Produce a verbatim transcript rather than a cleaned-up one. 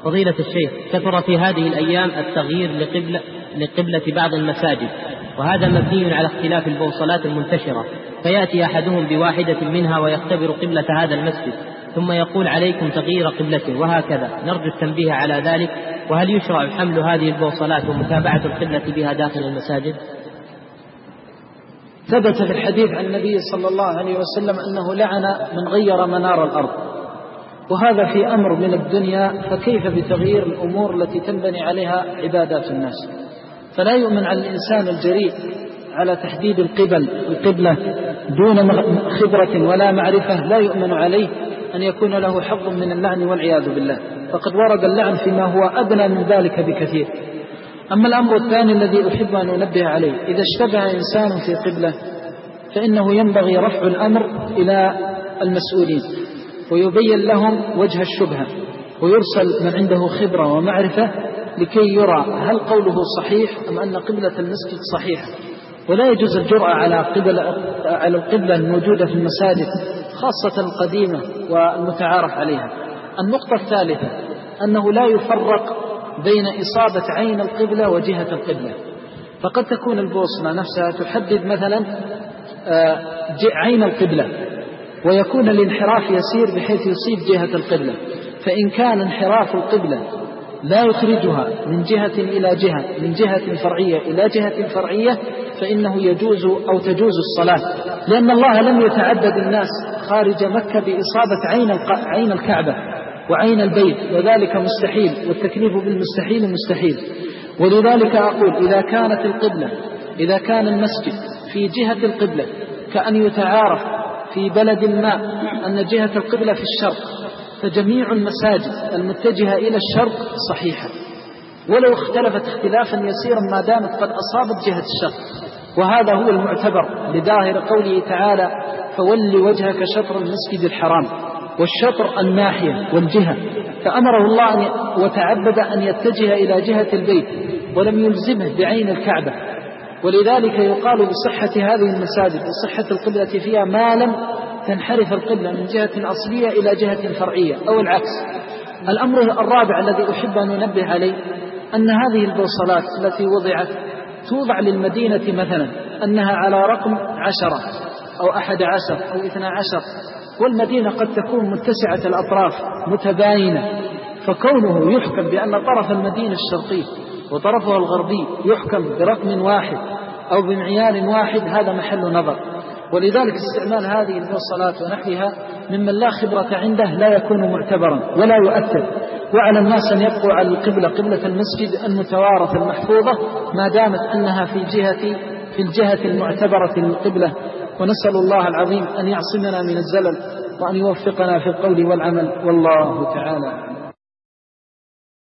فضيلة الشيخ، كثر في هذه الأيام التغيير لقبلة, لقبلة بعض المساجد، وهذا مبني على اختلاف البوصلات المنتشرة، فيأتي أحدهم بواحدة منها ويختبر قبلة هذا المسجد ثم يقول عليكم تغيير قبلته، وهكذا. نرجو التنبيه على ذلك، وهل يشرع حمل هذه البوصلات ومتابعة القبلة بها داخل المساجد؟ ثبت في الحديث عن النبي صلى الله عليه وسلم أنه لعن من غير منار الأرض، وهذا في أمر من الدنيا، فكيف بتغيير الأمور التي تنبني عليها عبادات الناس؟ فلا يؤمن على الإنسان الجريء على تحديد القبل القبلة دون خبرة ولا معرفة، لا يؤمن عليه أن يكون له حظ من اللعن والعياذ بالله، فقد ورد اللعن فيما هو أدنى من ذلك بكثير. أما الأمر الثاني الذي أحب أن أنبه عليه، إذا اشتبه إنسان في قبلة فإنه ينبغي رفع الأمر إلى المسؤولين ويبين لهم وجه الشبهة، ويرسل من عنده خبرة ومعرفة لكي يرى هل قوله صحيح أم أن قبلة المسجد صحيحة. ولا يجوز الجرأة على قبلة على القبلة الموجودة في المساجد خاصة القديمة والمتعارف عليها. النقطة الثالثة أنه لا يفرق بين إصابة عين القبلة وجهة القبلة، فقد تكون البوصلة نفسها تحدد مثلا عين القبلة ويكون الانحراف يسير بحيث يصيب جهة القبلة، فإن كان انحراف القبلة لا يخرجها من جهة إلى جهة، من جهة فرعية إلى جهة فرعية، فإنه يجوز أو تجوز الصلاة، لأن الله لم يتعدد الناس خارج مكة بإصابة عين عين الكعبة وعين البيت، وذلك مستحيل، والتكليف بالمستحيل مستحيل. ولذلك أقول إذا كانت القبلة إذا كان المسجد في جهة القبلة، كأن يتعارف في بلد ما أن جهة القبلة في الشرق، فجميع المساجد المتجهة إلى الشرق صحيحة، ولو اختلفت اختلافا يسيرا ما دامت قد أصابت جهة الشرق، وهذا هو المعتبر لظاهر قوله تعالى فول وجهك شطر المسجد الحرام، والشطر الناحية والجهة، فأمره الله أن وتعبد أن يتجه إلى جهة البيت ولم يلزمه بعين الكعبة. ولذلك يقال بصحة هذه المساجد وصحة القبلة فيها ما لم تنحرف القبلة من جهة أصلية إلى جهة فرعية أو العكس. الأمر الرابع الذي أحب أن ننبه عليه أن هذه البوصلات التي وضعت توضع للمدينة مثلا أنها على رقم عشرة أو أحد عشر أو اثنى عشر، والمدينة قد تكون متسعة الأطراف متباينة، فكونه يحكم بأن طرف المدينة الشرقي وطرفها الغربي يحكم برقم واحد أو بمعيار واحد هذا محل نظر. ولذلك استعمال هذه البوصلات ونحوها ممن لا خبرة عنده لا يكون معتبرا ولا يؤثر، وعلى الناس أن يبقوا على القبلة قبلة المسجد المتوارثة المحفوظة ما دامت أنها في جهة في الجهة المعتبرة للقبلة. ونسأل الله العظيم أن يعصمنا من الزلل وأن يوفقنا في القول والعمل، والله تعالى.